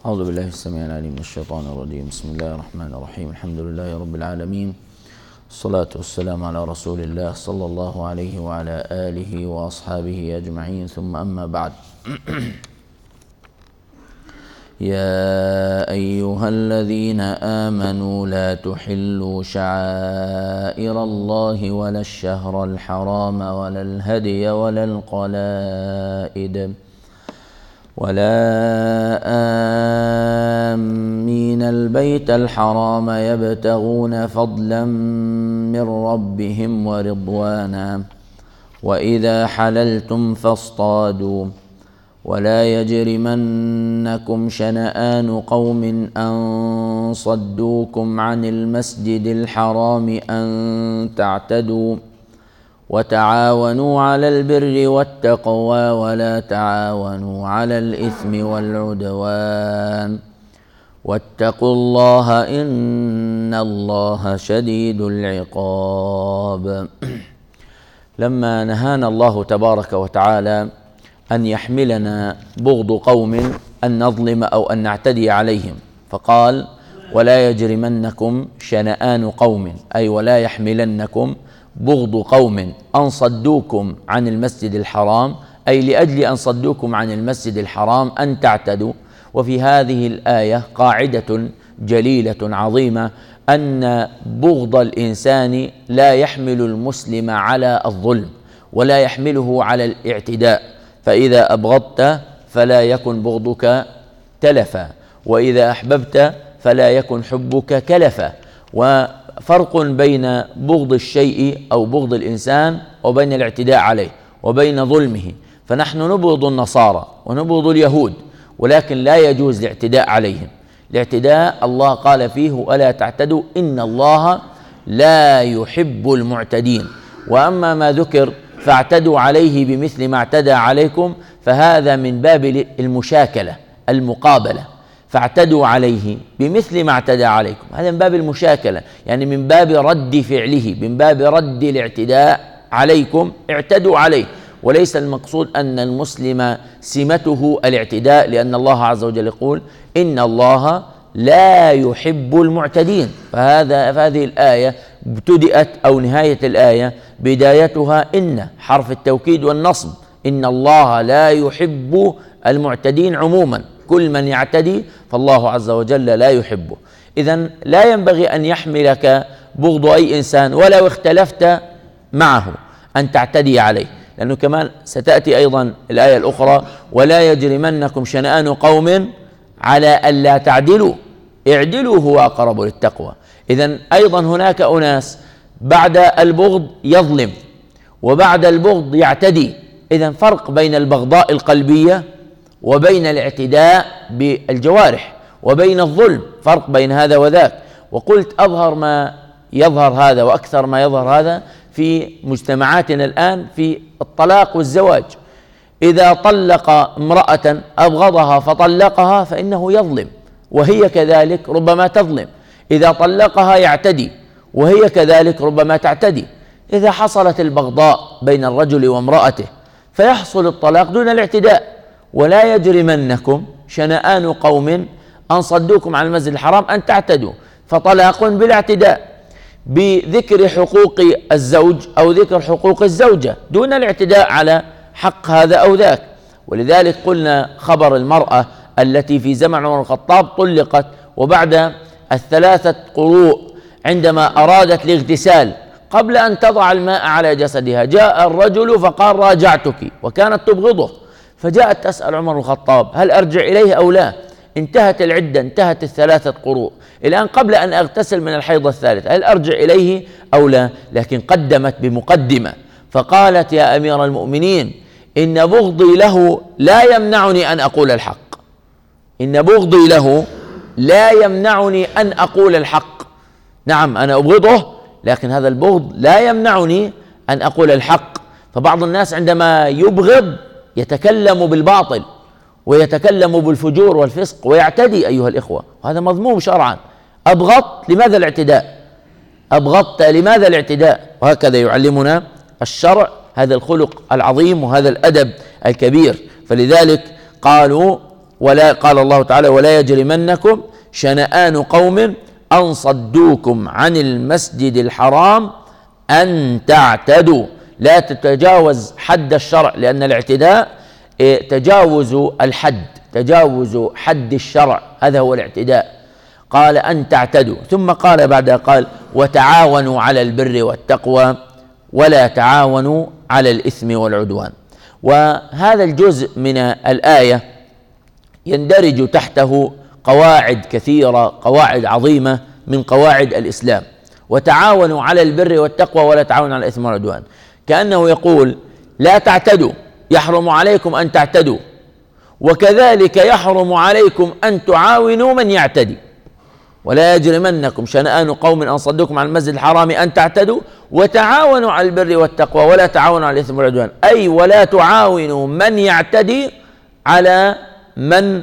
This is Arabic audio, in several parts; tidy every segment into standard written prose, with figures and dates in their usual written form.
أعوذ بالله السميع العليم من الشيطان الرجيم. بسم الله الرحمن الرحيم. الحمد لله رب العالمين، الصلاة والسلام على رسول الله صلى الله عليه وعلى آله وأصحابه أجمعين، ثم أما بعد. يا أيها الذين آمنوا لا تحلوا شعائر الله ولا الشهر الحرام ولا الهدي ولا القلائد ولا آمين البيت الحرام يبتغون فضلا من ربهم ورضوانا وإذا حللتم فاصطادوا ولا يجرمنكم شنآن قوم أن صدوكم عن المسجد الحرام أن تعتدوا وتعاونوا على البر والتقوى ولا تعاونوا على الإثم والعدوان واتقوا الله إن الله شديد العقاب. لما نهانا الله تبارك وتعالى أن يحملنا بغض قوم أن نظلم أو أن نعتدي عليهم، فقال: ولا يجرمنكم شنآن قوم، أي ولا يحملنكم بغض قوم أن صدوكم عن المسجد الحرام، أي لأجل أن صدوكم عن المسجد الحرام أن تعتدوا. وفي هذه الآية قاعدة جليلة عظيمة، أن بغض الإنسان لا يحمل المسلم على الظلم ولا يحمله على الاعتداء، فإذا أبغضت فلا يكن بغضك تلفا، وإذا أحببت فلا يكن حبك كلفا. وفرق بين بغض الشيء أو بغض الإنسان وبين الاعتداء عليه وبين ظلمه. فنحن نبغض النصارى ونبغض اليهود، ولكن لا يجوز الاعتداء عليهم. الاعتداء الله قال فيه: ولا تعتدوا إن الله لا يحب المعتدين. وأما ما ذكر فاعتدوا عليه بمثل ما اعتدى عليكم، فهذا من باب المشاكلة المقابلة، فاعتدوا عليه بمثل ما اعتدى عليكم، هذا من باب المشاكلة، يعني من باب رد فعله، من باب رد الاعتداء عليكم، اعتدوا عليه. وليس المقصود أن المسلم سمته الاعتداء، لأن الله عز وجل يقول: إن الله لا يحب المعتدين. فهذه الآية ابتدأت، أو نهاية الآية بدايتها إن حرف التوكيد والنصب، إن الله لا يحب المعتدين عموما، كل من يعتدي فالله عز وجل لا يحبه. إذن لا ينبغي أن يحملك بغض أي إنسان ولو اختلفت معه أن تعتدي عليه، لأنه كمان ستأتي أيضا الآية الأخرى: ولا يجرمنكم شنآن قوم على ألا تعدلوا اعدلوا هو أقرب للتقوى. إذن أيضا هناك أناس بعد البغض يظلم وبعد البغض يعتدي. إذن فرق بين البغضاء القلبية وبين الاعتداء بالجوارح وبين الظلم، فرق بين هذا وذاك. وقلت أظهر ما يظهر هذا وأكثر ما يظهر هذا في مجتمعاتنا الآن في الطلاق والزواج. إذا طلق امرأة أبغضها فطلقها فإنه يظلم، وهي كذلك ربما تظلم. إذا طلقها يعتدي، وهي كذلك ربما تعتدي. إذا حصلت البغضاء بين الرجل وامرأته فيحصل الطلاق دون الاعتداء. ولا يجرمنكم شنآن قوم أن صدوكم عن المسجد الحرام أن تعتدوا، فطلاق بلا اعتداء، بذكر حقوق الزوج أو ذكر حقوق الزوجة دون الاعتداء على حق هذا أو ذاك. ولذلك قلنا خبر المرأة التي في زمن عمر الخطاب طلقت، وبعد 3 قروء عندما أرادت الاغتسال قبل أن تضع الماء على جسدها جاء الرجل فقال: راجعتك، وكانت تبغضه، فجاءت تسأل عمر الخطاب: هل أرجع إليه أو لا؟ انتهت العدة، انتهت 3 قروء، الآن قبل أن أغتسل من الحيض الثالث، هل أرجع إليه أو لا؟ لكن قدمت بمقدمة فقالت: يا أمير المؤمنين، إن بغضي له لا يمنعني أن أقول الحق، إن بغضي له لا يمنعني أن أقول الحق. نعم أنا أبغضه، لكن هذا البغض لا يمنعني أن أقول الحق. فبعض الناس عندما يبغض يتكلم بالباطل ويتكلم بالفجور والفسق ويعتدي أيها الإخوة، وهذا مذموم شرعا. أبغضت، لماذا الاعتداء؟ أبغضت، لماذا الاعتداء؟ وهكذا يعلمنا الشرع هذا الخلق العظيم وهذا الأدب الكبير. فلذلك قالوا: ولا قال الله تعالى ولا يجرمنكم شنآن قوم أن صدوكم عن المسجد الحرام أن تعتدوا. لا تتجاوز حد الشرع، لأن الاعتداء تجاوز الحد، تجاوز حد الشرع، هذا هو الاعتداء. قال أن تعتدوا، ثم قال بعدها قال وتعاونوا على البر والتقوى ولا تعاونوا على الإثم والعدوان. وهذا الجزء من الآية يندرج تحته قواعد كثيرة، قواعد عظيمة من قواعد الإسلام. وتعاونوا على البر والتقوى ولا تعاونوا على الإثم والعدوان، كأنه يقول لا تعتدوا، يحرم عليكم أن تعتدوا، وكذلك يحرم عليكم أن تعاونوا من يعتدي. ولا يجرمنكم شنآن قوم أن صدوكم عن المسجد الحرام أن تعتدوا وتعاونوا على البر والتقوى ولا تعاونوا على الإثم والعدوان، أي ولا تعاونوا من يعتدي على من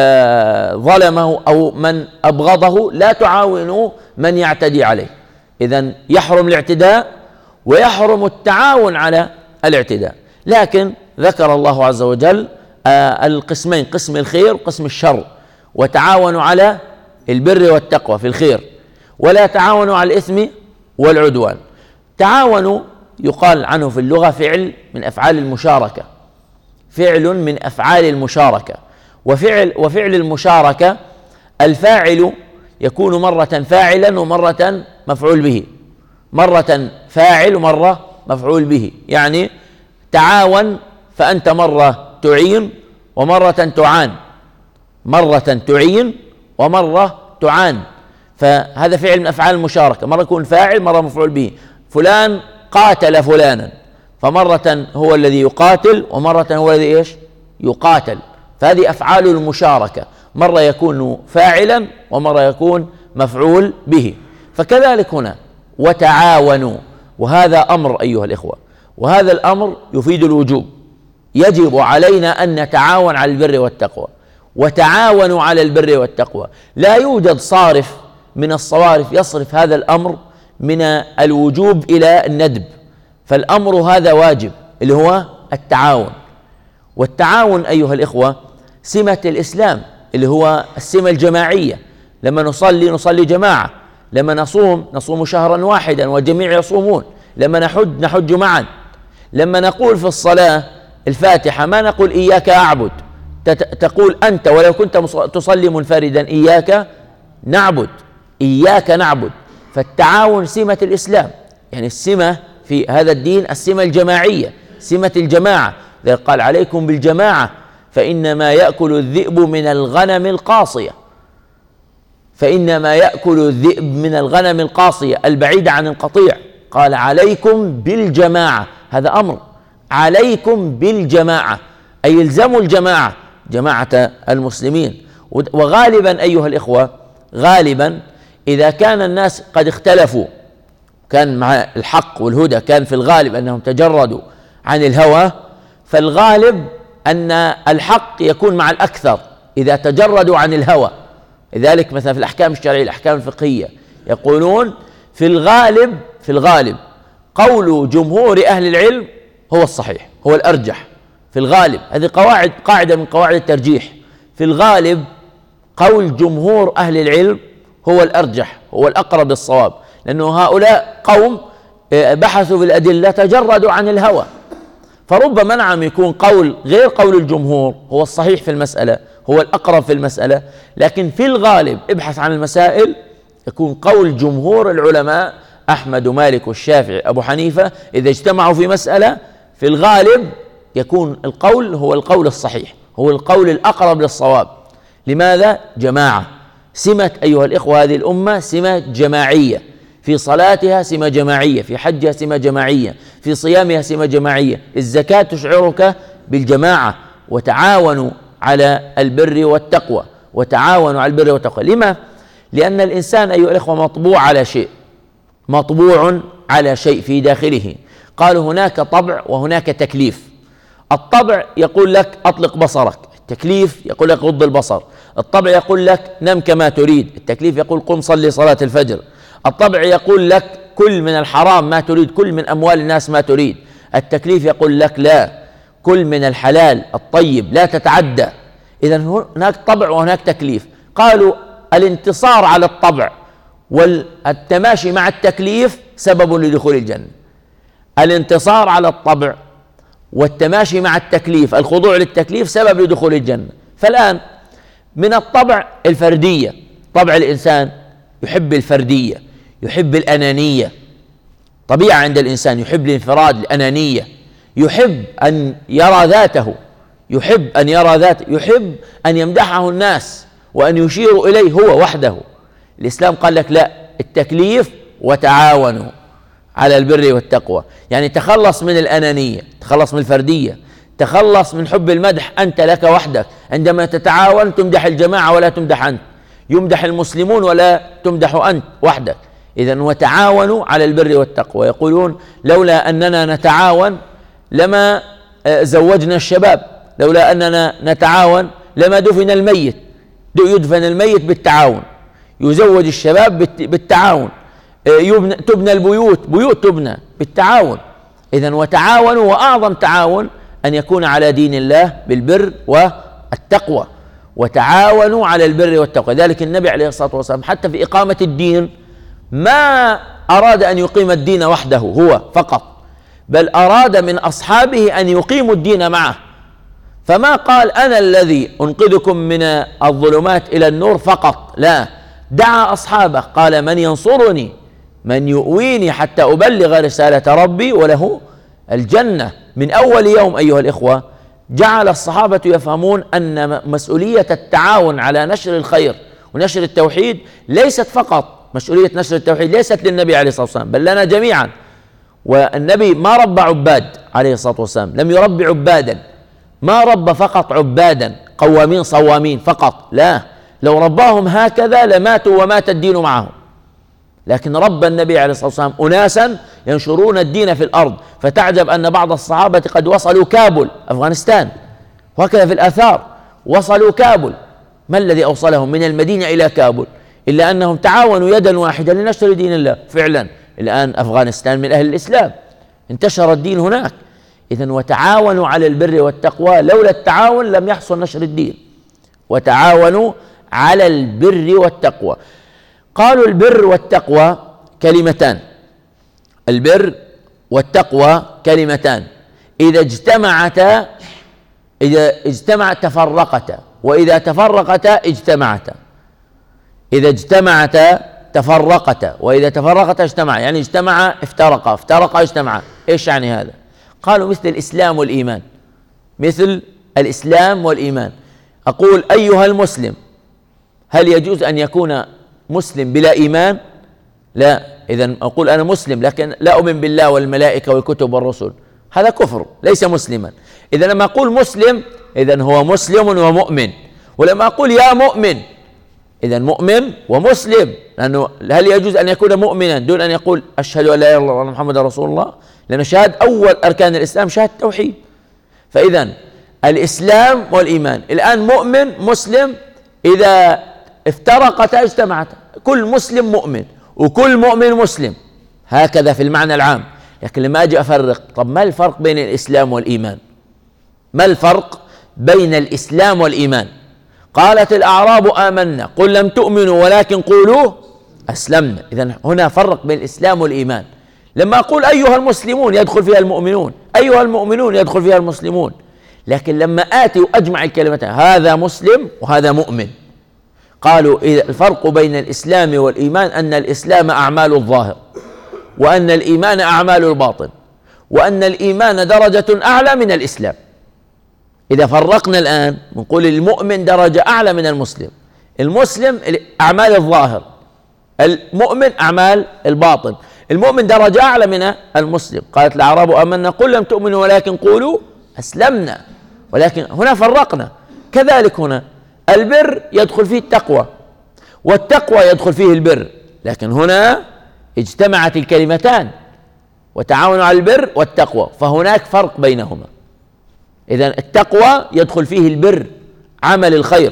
ظلمه أو من أبغضه، لا تعاونوا من يعتدي عليه. إذن يحرم الاعتداء ويحرم التعاون على الاعتداء. لكن ذكر الله عز وجل القسمين، قسم الخير وقسم الشر، وتعاونوا على البر والتقوى في الخير ولا تعاونوا على الإثم والعدوان. تعاونوا يقال عنه في اللغة فعل من أفعال المشاركة، فعل من أفعال المشاركة. وفعل المشاركة الفاعل يكون مرة فاعلا ومرة مفعول به، مرة فاعل ومرة مفعول به. يعني تعاون فأنت مرة تعين ومرة تعان، مرة تعين ومرة تعان، فهذا فعل من أفعال المشاركة، مرة يكون فاعل مرة مفعول به. فلان قاتل فلانا، فمرة هو الذي يقاتل ومرة هو الذي يقاتل، فهذه أفعال المشاركة، مرة يكون فاعلا ومرة يكون مفعول به. فكذلك هنا وتعاونوا، وهذا أمر أيها الإخوة، وهذا الأمر يفيد الوجوب، يجب علينا أن نتعاون على البر والتقوى. وتعاونوا على البر والتقوى، لا يوجد صارف من الصوارف يصرف هذا الأمر من الوجوب إلى الندب، فالأمر هذا واجب اللي هو التعاون. والتعاون أيها الإخوة سمة الإسلام، اللي هو السمة الجماعية. لما نصلي جماعة، لما نصوم شهرا واحدا والجميع يصومون، لما نحج معا، لما نقول في الصلاة الفاتحة ما نقول إياك أعبد، تقول أنت ولو كنت تصلي منفردا إياك نعبد، إياك نعبد. فالتعاون سمة الإسلام، يعني السمة في هذا الدين السمة الجماعية، سمة الجماعة. قال عليكم بالجماعة فإنما يأكل الذئب من الغنم القاصية، فإنما يأكل الذئب من الغنم القاصية البعيدة عن القطيع. قال عليكم بالجماعة، هذا أمر، عليكم بالجماعة أي الزموا الجماعة، جماعة المسلمين. وغالبا أيها الإخوة، غالبا إذا كان الناس قد اختلفوا، كان مع الحق والهدى، كان في الغالب أنهم تجردوا عن الهوى، فالغالب أن الحق يكون مع الأكثر إذا تجردوا عن الهوى. لذلك مثلا في الأحكام الشرعية، الأحكام الفقهية، يقولون في الغالب قول جمهور أهل العلم هو الصحيح، هو الأرجح في الغالب. هذه قاعدة من قواعد الترجيح. في الغالب قول جمهور أهل العلم هو الأرجح، هو الأقرب للصواب، لأنه هؤلاء قوم بحثوا في الأدلة، تجردوا عن الهوى. فربما نعم يكون قول غير قول الجمهور هو الصحيح في المسألة، هو الأقرب في المسألة، لكن في الغالب ابحث عن المسائل يكون قول جمهور العلماء أحمد ومالك والشافعي أبو حنيفة، إذا اجتمعوا في مسألة في الغالب يكون القول هو القول الصحيح، هو القول الأقرب للصواب. لماذا؟ جماعة. سمة أيها الإخوة هذه الأمة سمة جماعية، في صلاتها سمة جماعية، في حجها سمة جماعية، في صيامها سمة جماعية. الزكاة تشعرك بالجماعة. وتعاونوا على البر والتقوى، وتعاونوا على البر والتقوى. لما؟ لأن الإنسان أيها الإخوة مطبوع على شيء، مطبوع على شيء في داخله. قالوا هناك طبع وهناك تكليف. الطبع يقول لك أطلق بصرك، التكليف يقول لك غض البصر. الطبع يقول لك نم كما تريد، التكليف يقول قم صلي صلاة الفجر. الطبع يقول لك كل من الحرام ما تريد، كل من أموال الناس ما تريد. التكليف يقول لك لا، كل من الحلال الطيب لا تتعدى. إذن هناك طبع وهناك تكليف. قالوا الانتصار على الطبع والتماشي مع التكليف سبب لدخول الجنة. الانتصار على الطبع والتماشي مع التكليف، الخضوع للتكليف، سبب لدخول الجنة. فالآن من الطبع الفردية، طبع الإنسان يحب الفردية، يحب الأنانية، طبيعة عند الإنسان يحب الانفراد، الأنانية، يحب أن يرى ذاته، يحب أن يمدحه الناس وأن يشيروا إليه هو وحده. الإسلام قال لك لا، التكليف وتعاونوا على البر والتقوى، يعني تخلص من الأنانية، تخلص من الفردية، تخلص من حب المدح أنت لك وحدك. عندما تتعاون تمدح الجماعة ولا تمدح أنت، يمدح المسلمون ولا تمدح أنت وحدك. إذن وتعاونوا على البر والتقوى. يقولون لولا أننا نتعاون لما زوجنا الشباب، لولا أننا نتعاون لما دفن الميت. يدفن الميت بالتعاون، يزوج الشباب بالتعاون، تبنى بيوت تبنى بالتعاون. إذن وتعاونوا، وأعظم تعاون أن يكون على دين الله بالبر والتقوى. وتعاونوا على البر والتقوى. ذلك النبي عليه الصلاة والسلام حتى في إقامة الدين ما أراد أن يقيم الدين وحده هو فقط، بل أراد من أصحابه أن يقيموا الدين معه. فما قال أنا الذي أنقذكم من الظلمات إلى النور فقط، لا، دعا أصحابه قال من ينصرني، من يؤويني حتى أبلغ رسالة ربي وله الجنة. من أول يوم أيها الإخوة جعل الصحابة يفهمون أن مسؤولية التعاون على نشر الخير ونشر التوحيد ليست فقط مسؤولية نشر التوحيد، ليست للنبي عليه الصلاة والسلام، بل لنا جميعا. والنبي ما ربى عباد عليه الصلاة والسلام، لم يربي عبادا، ما ربى فقط عبادا قوامين صوامين فقط، لا، لو رباهم هكذا لماتوا ومات الدين معهم. لكن ربى النبي عليه الصلاة والسلام أناسا ينشرون الدين في الأرض، فتعجب أن بعض الصحابة قد وصلوا كابل أفغانستان، وهكذا في الآثار وصلوا كابل. ما الذي أوصلهم من المدينة إلى كابل إلا أنهم تعاونوا يدا واحدة لنشر دين الله. فعلا الآن أفغانستان من أهل الإسلام، انتشر الدين هناك. إذن وتعاونوا على البر والتقوى، لولا التعاون لم يحصل نشر الدين. وتعاونوا على البر والتقوى. قالوا البر والتقوى كلمتان، البر والتقوى كلمتان إذا اجتمعتا تفرقتا، وإذا تفرقتا اجتمعتا. إذا اجتمعتا تفرقتا، وإذا تفرقتا اجتمعا، يعني اجتمع افترقا، افترقا اجتمعا. ايش يعني هذا؟ قالوا مثل الإسلام والإيمان، مثل الإسلام والإيمان. أقول أيها المسلم، هل يجوز أن يكون مسلم بلا إيمان؟ لا. إذن أقول أنا مسلم لكن لا أؤمن بالله والملائكة والكتب والرسل، هذا كفر، ليس مسلما. إذا لما أقول مسلم إذن هو مسلم ومؤمن. ولما أقول يا مؤمن إذن مؤمن ومسلم، لأنه هل يجوز أن يكون مؤمنا دون أن يقول أشهد أن لا إله إلا الله وأن محمدا رسول الله؟ لأن شهادة أول أركان الإسلام شهادة التوحيد. فإذن الإسلام والإيمان. الآن مؤمن مسلم إذا افترقتا اجتمعتا، كل مسلم مؤمن وكل مؤمن مسلم، هكذا في المعنى العام. لكن لما أجي أفرق، طب ما الفرق بين الإسلام والإيمان؟ ما الفرق بين الإسلام والإيمان؟ قالت الأعراب آمنا قل لم تؤمنوا ولكن قولوا أسلمنا. إذن هنا فرق بين الإسلام والإيمان. لما أقول أيها المسلمون يدخل فيها المؤمنون، أيها المؤمنون يدخل فيها المسلمون. لكن لما آتي وأجمع الكلمتين، هذا مسلم وهذا مؤمن. قالوا الفرق بين الإسلام والإيمان أن الإسلام أعمال الظاهر، وأن الإيمان أعمال الباطن، وأن الإيمان درجة أعلى من الإسلام. إذا فرقنا الآن نقول المؤمن درجة أعلى من المسلم، المسلم أعمال الظاهر، المؤمن أعمال الباطن. المؤمن درجة أعلى من المسلم. قالت الأعراب آمنا قل لم تؤمنوا ولكن قولوا أسلمنا. ولكن هنا فرقنا. كذلك هنا البر يدخل فيه التقوى، والتقوى يدخل فيه البر، لكن هنا اجتمعت الكلمتان وتعاونوا على البر والتقوى، فهناك فرق بينهما. إذن التقوى يدخل فيه البر، عمل الخير،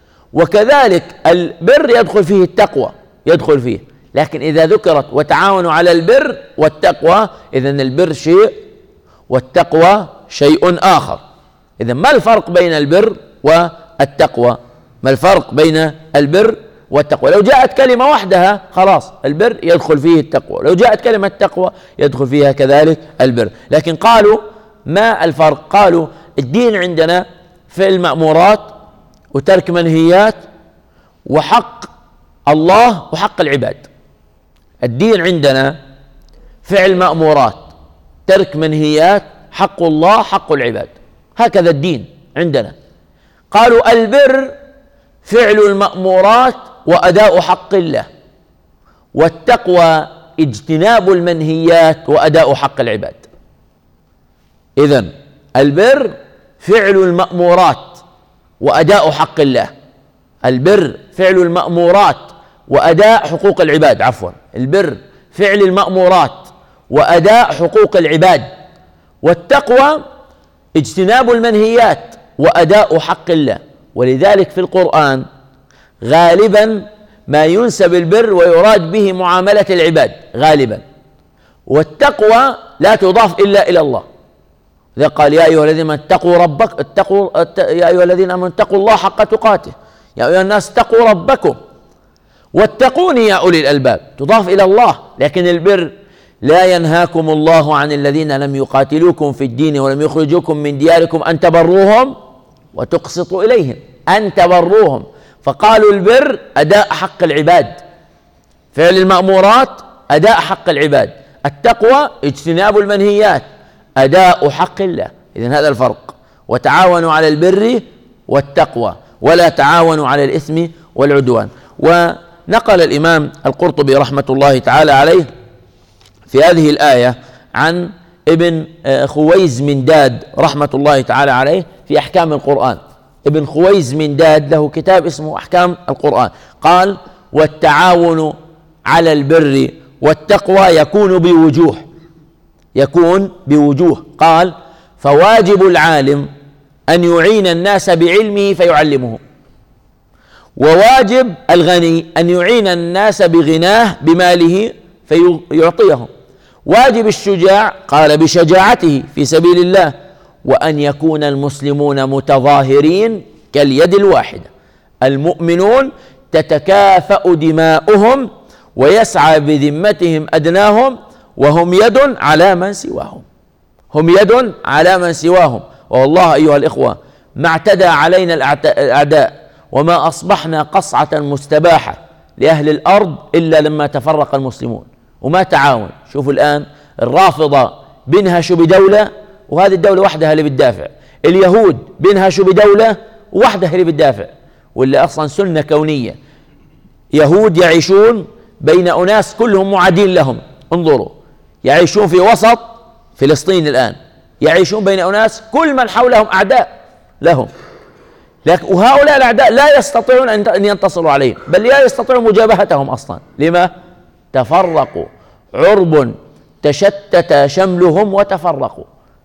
وكذلك البر يدخل فيه التقوى، يدخل فيه. لكن إذا ذكرت وتعاونوا على البر والتقوى، إذن البر شيء والتقوى شيء آخر. إذن ما الفرق بين البر التقوى. ما الفرق بين البر والتقوى؟ لو جاءت كلمة وحدها خلاص البر يدخل فيه التقوى، لو جاءت كلمة تقوى يدخل فيها كذلك البر. لكن قالوا ما الفرق؟ قالوا الدين عندنا فعل مأمورات وترك منهيات وحق الله وحق العباد. الدين عندنا فعل مأمورات، ترك منهيات، حق الله، حق العباد، هكذا الدين عندنا. قالوا البر فعل المأمورات وأداء حق الله، والتقوى اجتناب المنهيات وأداء حق العباد. إذن البر فعل المأمورات وأداء حق الله، البر فعل المأمورات وأداء حقوق العباد، عفوا، البر فعل المأمورات وأداء حقوق العباد، والتقوى اجتناب المنهيات وأداء حق الله. ولذلك في القرآن غالبا ما ينسب البر ويراد به معاملة العباد غالبا، والتقوى لا تضاف إلا إلى الله. إذا قال يا أيها الذين اتقوا ربك يا أيها الذين آمنوا اتقوا الله حق تقاته، يا أيها الناس اتقوا ربكم واتقوني يا أولي الألباب، تضاف إلى الله. لكن البر لا ينهاكم الله عن الذين لم يقاتلوكم في الدين ولم يخرجوكم من دياركم أن تبروهم وتقسطوا إليهم، أن تبروهم. فقالوا البر أداء حق العباد، فعل المأمورات أداء حق العباد، التقوى اجتناب المنهيات أداء حق الله. إذن هذا الفرق. وتعاونوا على البر والتقوى ولا تعاونوا على الإثم والعدوان. ونقل الإمام القرطبي رحمة الله تعالى عليه في هذه الآية عن ابن خويزمنداد رحمة الله تعالى عليه في أحكام القرآن. ابن خويزمنداد له كتاب اسمه أحكام القرآن. قال والتعاون على البر والتقوى يكون بوجوه. قال فواجب العالم أن يعين الناس بعلمه فيعلمهم، وواجب الغني أن يعين الناس بغناه بماله فيعطيهم، واجب الشجاع قال بشجاعته في سبيل الله، وأن يكون المسلمون متظاهرين كاليد الواحدة، المؤمنون تتكافأ دماؤهم ويسعى بذمتهم أدناهم، وهم يد على من سواهم، هم يد على من سواهم. والله أيها الإخوة ما اعتدى علينا الأعداء وما أصبحنا قصعة مستباحة لأهل الأرض إلا لما تفرق المسلمون وما تعاون. شوفوا الآن الرافضة بينهشوا بدولة وهذه الدولة وحدها اللي بتدافع، اليهود بينهشوا بدولة وحدها اللي بتدافع، واللي أصلا سنة كونية. يهود يعيشون بين أناس كلهم معادين لهم، انظروا، يعيشون في وسط فلسطين الآن، يعيشون بين أناس كل من حولهم أعداء لهم، وهؤلاء الأعداء لا يستطيعون أن ينتصروا عليهم، بل لا يستطيعون مجابهتهم أصلا. لما؟ تفرقوا، عرب تشتت شملهم وتفرقوا.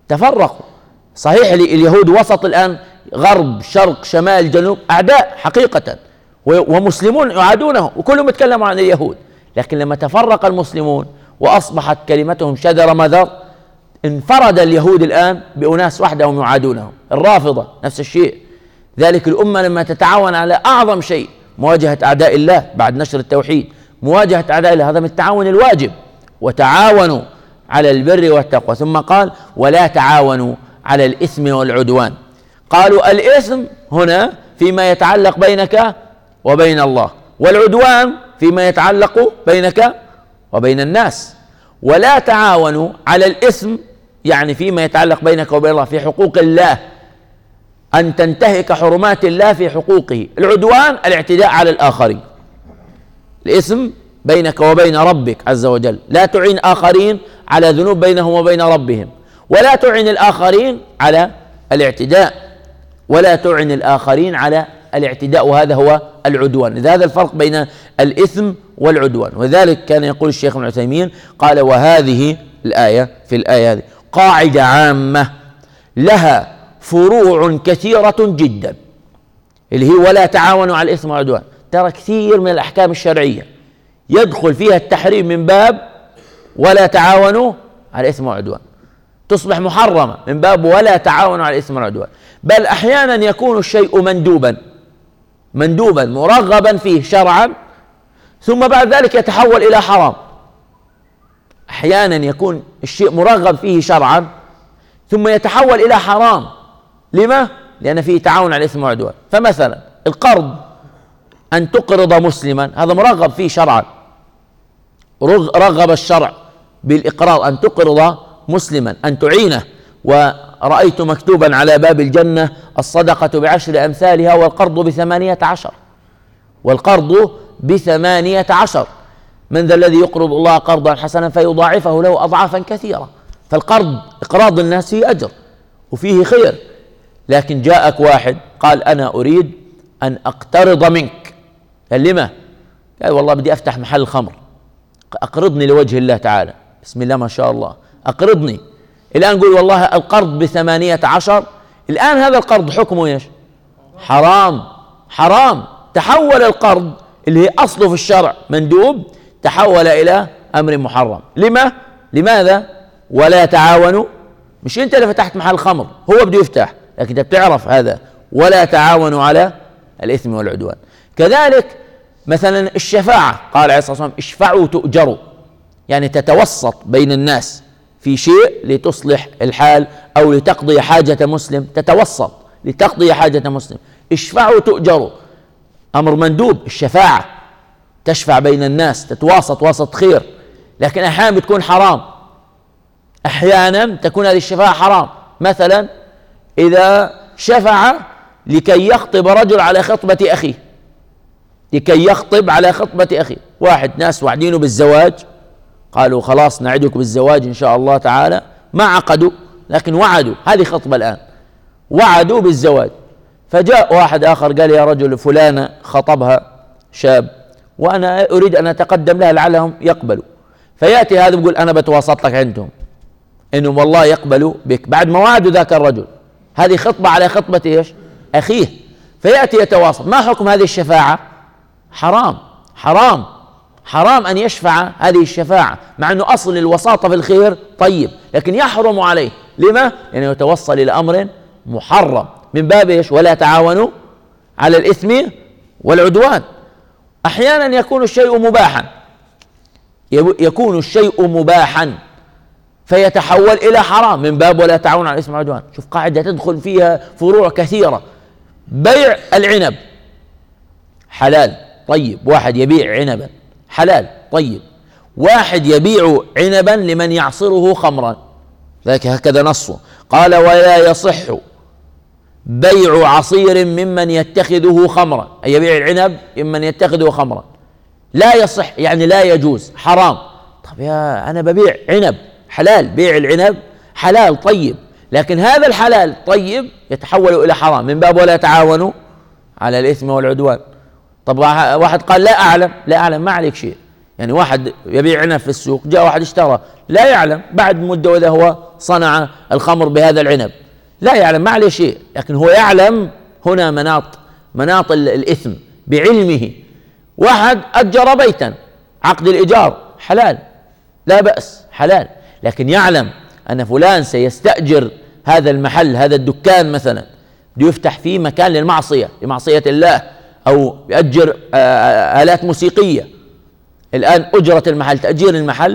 صحيح اليهود وسط الآن، غرب شرق شمال جنوب، أعداء حقيقة، ومسلمون يعادونهم وكلهم يتكلموا عن اليهود. لكن لما تفرق المسلمون وأصبحت كلمتهم شذر مذر، انفرد اليهود الآن بأناس وحدهم يعادونهم. الرافضة نفس الشيء. ذلك الأمة لما تتعاون على أعظم شيء مواجهة أعداء الله بعد نشر التوحيد، مواجهة أعداء الله، هذا من التعاون الواجب. وتعاونوا على البر والتقوى. ثم قال ولا تعاونوا على الإثم والعدوان. قالوا الإثم هنا فيما يتعلق بينك وبين الله، والعدوان فيما يتعلق بينك وبين الناس. ولا تعاونوا على الإثم يعني فيما يتعلق بينك وبين الله في حقوق الله، أن تنتهك حرمات الله في حقوقه. العدوان الاعتداء على الآخرين. الإثم بينك وبين ربك عز وجل، لا تعين آخرين على ذنوب بينهم وبين ربهم، ولا تعين الآخرين على الاعتداء، وهذا هو العدوان. هذا الفرق بين الإثم والعدوان. وذلك كان يقول الشيخ ابن عثيمين قال وهذه الآية في الآية هذه قاعدة عامة لها فروع كثيرة جدا، اللي هي ولا تعاونوا على الإثم والعدوان. ترى كثير من الأحكام الشرعية يدخل فيها التحريم من باب ولا تعاونوا على الإثم والعدوان، تصبح محرمة من باب ولا تعاونوا على الإثم والعدوان. بل أحيانا يكون الشيء مندوبا مرغبا فيه شرعا، ثم بعد ذلك يتحول إلى حرام. أحيانا يكون الشيء مرغب فيه شرعا ثم يتحول إلى حرام. لما؟ لأن فيه تعاون على الإثم والعدوان. فمثلا القرض، أن تقرض مسلما، هذا مرغب فيه شرعا، رغب الشرع بالإقراض، أن تقرض مسلما، أن تعينه. ورأيت مكتوبا على باب الجنة: الصدقة ب10 أمثالها والقرض ب18. من ذا الذي يقرض الله قرضا حسنا فيضاعفه له أضعافا كثيرة. فالقرض، إقراض الناس، فيه أجر وفيه خير. لكن جاءك واحد قال: أنا أريد أن أقترض منك. قال: لما؟ قال: والله بدي أفتح محل خمر، أقرضني لوجه الله تعالى. بسم الله ما شاء الله، أقرضني. الآن نقول والله القرض ب18. الآن هذا القرض حكمه إيش؟ حرام. تحول القرض اللي هي أصله في الشرع مندوب، تحول إلى أمر محرم. لماذا؟ ولا تعاونوا. مش أنت اللي فتحت محل خمر، هو بده يفتح، لكن أنت بتعرف هذا. ولا تعاونوا على الإثم والعدوان. كذلك مثلا الشفاعة، قال عليه الصلاة والسلام: اشفعوا تؤجروا، يعني تتوسط بين الناس في شيء لتصلح الحال أو لتقضي حاجة مسلم، تتوسط لتقضي حاجة مسلم. اشفعوا تؤجروا، أمر مندوب. الشفاعة تشفع بين الناس، تتواسط وسط خير. لكن أحيانا بتكون حرام، أحيانا تكون هذه الشفاعة حرام. مثلا إذا شفع لكي يخطب رجل على خطبة أخيه، واحد ناس وعدينه بالزواج، قالوا خلاص نعدك بالزواج إن شاء الله تعالى، ما عقدوا لكن وعدوا، هذه خطبة الآن، وعدوا بالزواج. فجاء واحد آخر قال: يا رجل، فلانة خطبها شاب وأنا أريد أن أتقدم لها لعلهم يقبلوا. فيأتي هذا يقول: أنا بتوسط لك عندهم إنهم والله يقبلوا بك، بعد ما وعدوا ذاك الرجل. هذه خطبة على خطبة إيش؟ أخيه. فيأتي يتواصل. ما حكم هذه الشفاعة؟ حرام أن يشفع هذه الشفاعة، مع أنه أصل الوساطة في الخير طيب، لكن يحرم عليه. لما؟ لأنه يتوصل إلى أمر محرم من باب إيش؟ ولا تعاونوا على الإثم والعدوان. أحيانا يكون الشيء مباحا فيتحول إلى حرام من باب ولا تعاونوا على الإثم والعدوان. شوف قاعدة تدخل فيها فروع كثيرة. بيع العنب حلال طيب، واحد يبيع عنبا حلال طيب. واحد يبيع عنبا لمن يعصره خمرا، ذلك هكذا نصه، قال: ولا يصح بيع عصير ممن يتخذه خمرا، أي يبيع العنب ممن يتخذه خمرا. لا يصح يعني لا يجوز، حرام. طب يا أنا ببيع عنب حلال، بيع العنب حلال طيب، لكن هذا الحلال طيب يتحول إلى حرام من باب ولا تعاونوا على الإثم والعدوان. طب واحد قال: لا أعلم، ما عليك شيء. يعني واحد يبيع عنب في السوق، جاء واحد اشترى، لا يعلم، بعد مدة وإذا هو صنع الخمر بهذا العنب، لا يعلم، ما عليه شيء. لكن هو يعلم هنا مناط الإثم بعلمه. واحد أجر بيتا، عقد الإيجار حلال لا بأس، حلال، لكن يعلم أن فلان سيستأجر هذا المحل، هذا الدكان مثلا، ليفتح فيه مكان لمعصية الله، أو يأجر آلات موسيقية. الآن أجرة المحل، تأجير المحل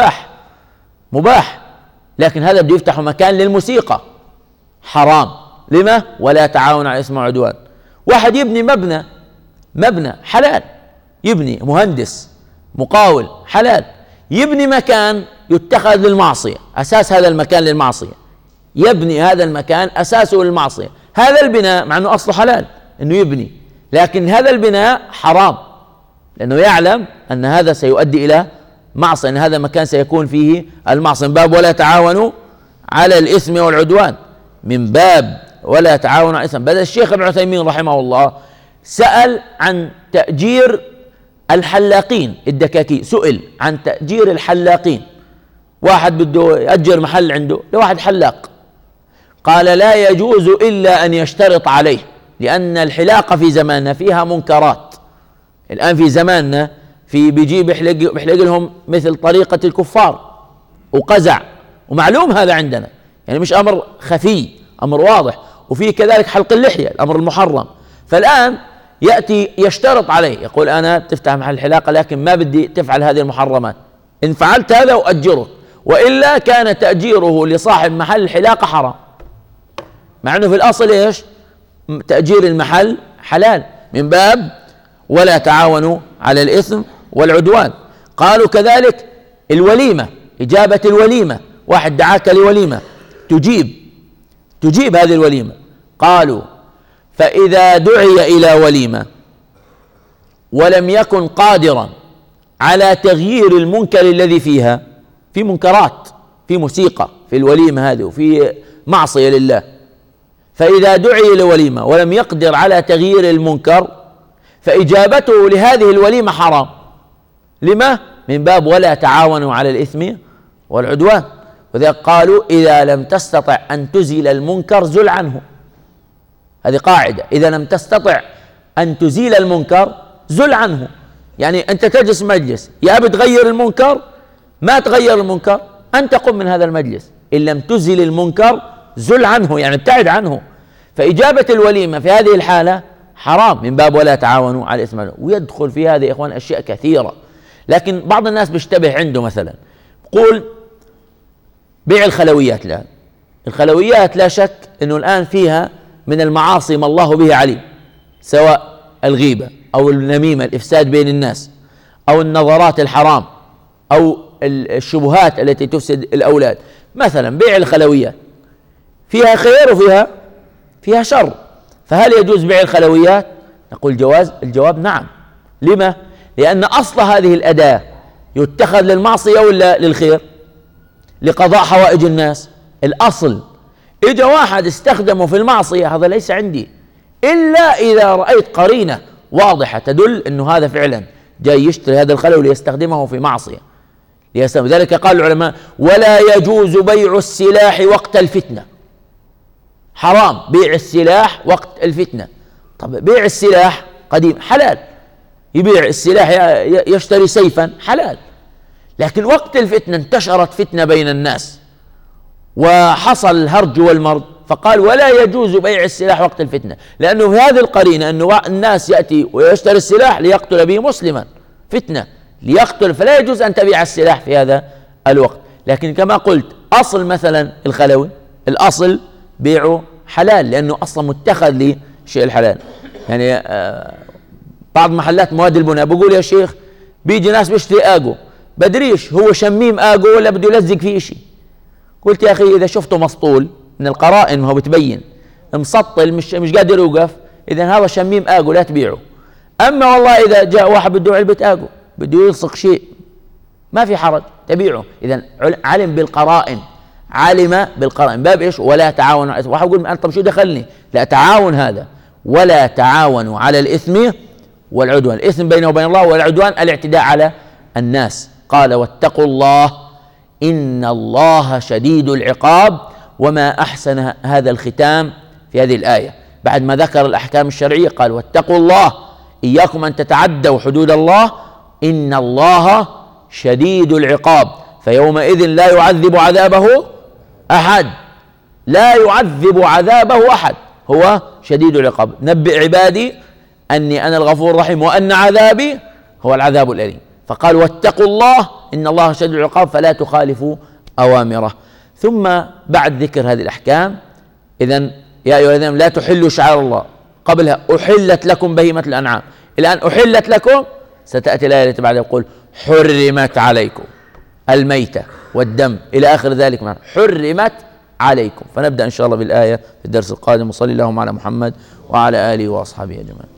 مباح، لكن هذا بده يفتح مكان للموسيقى، حرام. لما؟ ولا تعاون على الإثم والعدوان. واحد يبني مبنى حلال، يبني مهندس مقاول حلال، يبني مكان يتخذ للمعصية، أساس هذا المكان للمعصية، يبني هذا المكان أساسه للمعصية. هذا البناء مع أنه أصله حلال أنه يبني، لكن هذا البناء حرام، لأنه يعلم أن هذا سيؤدي إلى معصية، أن هذا المكان سيكون فيه المعصية. من باب ولا تعاونوا على الإثم والعدوان، من باب ولا تعاونوا على الإثم. بل الشيخ ابن عثيمين رحمه الله سأل عن تأجير الحلاقين الدكاكين، سئل عن تأجير الحلاقين. واحد بده يأجر محل عنده لواحد حلاق، قال: لا يجوز إلا أن يشترط عليه، لأن الحلاقة في زماننا فيها منكرات. الآن في زماننا بيجي بيحلق لهم مثل طريقة الكفار وقزع، ومعلوم هذا عندنا، يعني مش أمر خفي، أمر واضح. وفيه كذلك حلق اللحية الأمر المحرم. فالآن يأتي يشترط عليه، يقول أنا تفتح محل حلاقة لكن ما بدي تفعل هذه المحرمات، إن فعلت هذا أؤجرك، وإلا كان تأجيره لصاحب محل الحلاقة حرام، مع أنه في الأصل إيش؟ تأجير المحل حلال، من باب ولا تعاونوا على الإثم والعدوان. قالوا كذلك الوليمة، إجابة الوليمة، واحد دعاك لوليمة تجيب هذه الوليمة. قالوا فإذا دعي إلى وليمة ولم يكن قادرا على تغيير المنكر الذي فيها، في منكرات، في موسيقى في الوليمة هذه وفي معصية لله، فإذا دعي إلى وليمة ولم يقدر على تغيير المنكر فإجابته لهذه الوليمة حرام. لما؟ من باب ولا تعاونوا على الإثم والعدوان. وذلك قالوا إذا لم تستطع أن تزيل المنكر زل عنه، هذه قاعدة، إذا لم تستطع أن تزيل المنكر زل عنه. يعني أنت تجلس مجلس، يا بتغير المنكر ما تغير المنكر أنت قم من هذا المجلس، إن لم تزيل المنكر زل عنه، يعني ابتعد عنه. فإجابة الوليمة في هذه الحالة حرام من باب ولا تعاونوا على الإثم والعدوان. ويدخل في هذا يا إخوان أشياء كثيرة، لكن بعض الناس بيشتبه عنده مثلا يقول بيع الخلويات. لا، الخلويات لا شك أنه الآن فيها من المعاصي ما الله به عليم، سواء الغيبة أو النميمة الإفساد بين الناس أو النظرات الحرام أو الشبهات التي تفسد الأولاد. مثلا بيع الخلويات فيها خير وفيها شر، فهل يجوز بيع الخلويات؟ نقول جواز، الجواب نعم. لما؟ لأن أصل هذه الأداة يتخذ للمعصية ولا للخير؟ لقضاء حوائج الناس. الأصل إجا واحد استخدمه في المعصية، هذا ليس عندي إلا إذا رأيت قرينة واضحة تدل أنه هذا فعلا جاي يشتري هذا الخلو ليستخدمه في معصية. لذلك قال العلماء ولا يجوز بيع السلاح وقت الفتنة، حرام بيع السلاح وقت الفتنة. طب بيع السلاح قديم حلال، يبيع السلاح يشتري سيفا حلال، لكن وقت الفتنة انتشرت فتنة بين الناس وحصل الهرج والمرج، فقال ولا يجوز بيع السلاح وقت الفتنة، لأنه في هذه القرينة أنه الناس يأتي ويشتري السلاح ليقتل به مسلما، فتنة ليقتل، فلا يجوز أن تبيع السلاح في هذا الوقت. لكن كما قلت أصل مثلا الخلوي الأصل بيعه حلال، لأنه أصلا متخذ لشيء الحلال. يعني بعض محلات مواد البناء بقول يا شيخ بيجي ناس بيشتري آجو، بدريش هو شميم آجو ولا بده يلزق فيه شيء. قلت يا أخي إذا شفته مسطول من القرائن ما هو بتبين مسطل مش قادر يوقف، إذا هذا شميم آجو لا تبيعه. أما والله إذا جاء واحد بده علبة آجو بده يلصق شيء ما في حرج تبيعه. إذا علم بالقرائن، علم بالقرائن، باب إيش؟ ولا تعاونوا على الإثم. واحد يقول أنت شو دخلني؟ لا، تعاون هذا، ولا تعاونوا على الإثم والعدوان، الإثم بينه وبين الله، والعدوان الاعتداء على الناس. قال واتقوا الله إن الله شديد العقاب. وما أحسن هذا الختام في هذه الآية بعد ما ذكر الأحكام الشرعية، قال واتقوا الله، إياكم أن تتعدوا حدود الله، إن الله شديد العقاب، فيومئذ لا يعذب عذابه أحد، لا يعذب عذابه أحد، هو شديد العقاب. نبئ عبادي أني أنا الغفور الرحيم وأن عذابي هو العذاب الأليم. فقال واتقوا الله إن الله شديد العقاب فلا تخالفوا أوامره. ثم بعد ذكر هذه الأحكام، إذن يا أيها الذين لا تحلوا شعائر الله، قبلها أحلت لكم بهيمة الأنعام، الآن أحلت لكم، ستأتي الآية التي بعدها يقول حرمت عليكم الميتة والدم إلى آخر ذلك، حرمت عليكم. فنبدأ إن شاء الله بالآية في الدرس القادم. وصلى اللهم على محمد وعلى آله وأصحابه أجمعين.